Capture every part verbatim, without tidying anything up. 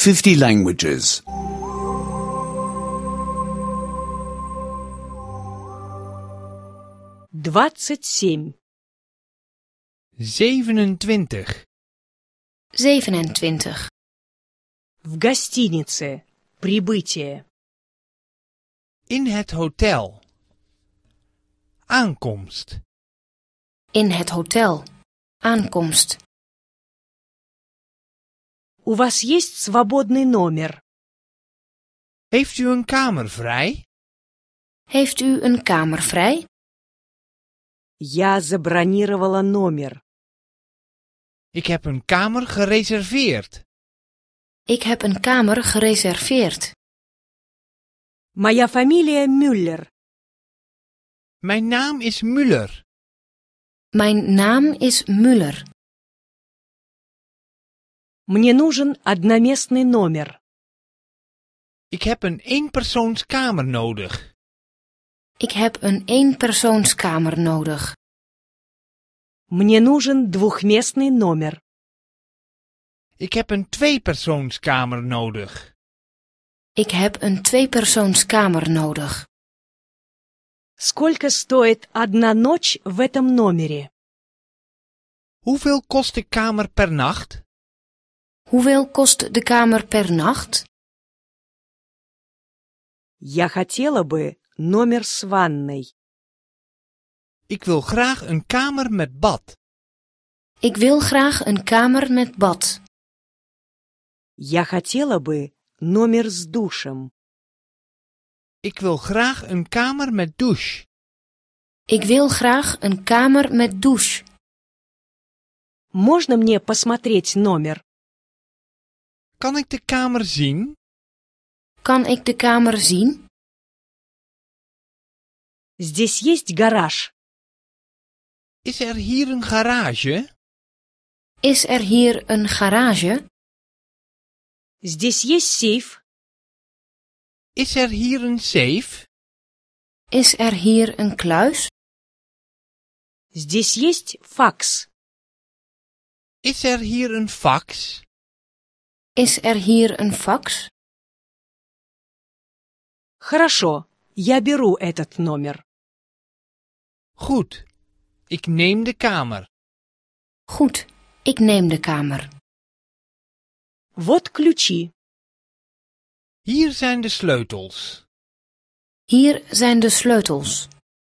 fifty languages. Двадцать семь. zevenentwintig. zevenentwintig. В гостинице. Прибытие. In het hotel. Aankomst. In het hotel. Aankomst. У вас есть свободный номер? Heeft u een kamer vrij? Heeft u een kamer vrij? Я забронировала номер. Ik heb een kamer gereserveerd. Ik heb een kamer gereserveerd. Моя фамилия Мюллер. Mijn naam is Müller. Mijn naam is Müller. Мне нужен одноместный номер. Ik heb een eenpersoonskamer nodig. Ik heb een eenpersoonskamer nodig. Мне нужен двухместный номер. Ik heb een tweepersoonskamer nodig. Ik heb een tweepersoonskamer nodig. Сколько стоит одна ночь в этом номере? Hoeveel kost de kamer per nacht? Hoeveel kost de kamer per nacht? Я хотела бы номер с ванной. Ik wil graag een kamer met bad. Ik wil graag een kamer met bad. Я хотела бы номер с душем. Ik wil graag een kamer met douche. Ik wil graag een kamer met douche. Можно мне посмотреть номер? Kan ik de kamer zien? Kan ik de kamer zien? Здесь есть гараж. Is er hier een garage? Is er hier een garage? Здесь есть сейф. Is er hier een safe? Is er hier een kluis? Здесь есть факс. Is er hier een fax? Is er hier een fax? Хорошо, я беру этот номер. Goed. Ik neem de kamer. Goed, ik neem de kamer. Вот ключи. Hier zijn de sleutels. Hier zijn de sleutels.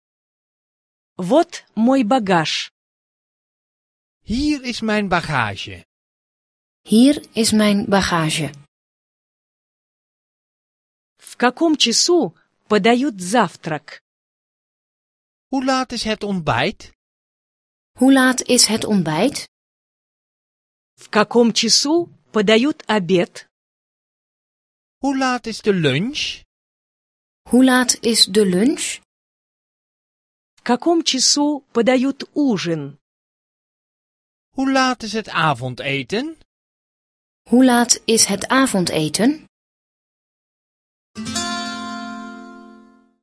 Вот мой багаж. Hier is mijn bagage. Hier is mijn bagage. В каком часу подают завтрак? Hoe laat is het ontbijt? Hoe laat is het ontbijt? В каком часу подают обед? Hoe laat is de lunch? Hoe laat is de lunch? В каком часу подают ужин? Hoe laat is het avondeten? Hoe laat is het avondeten?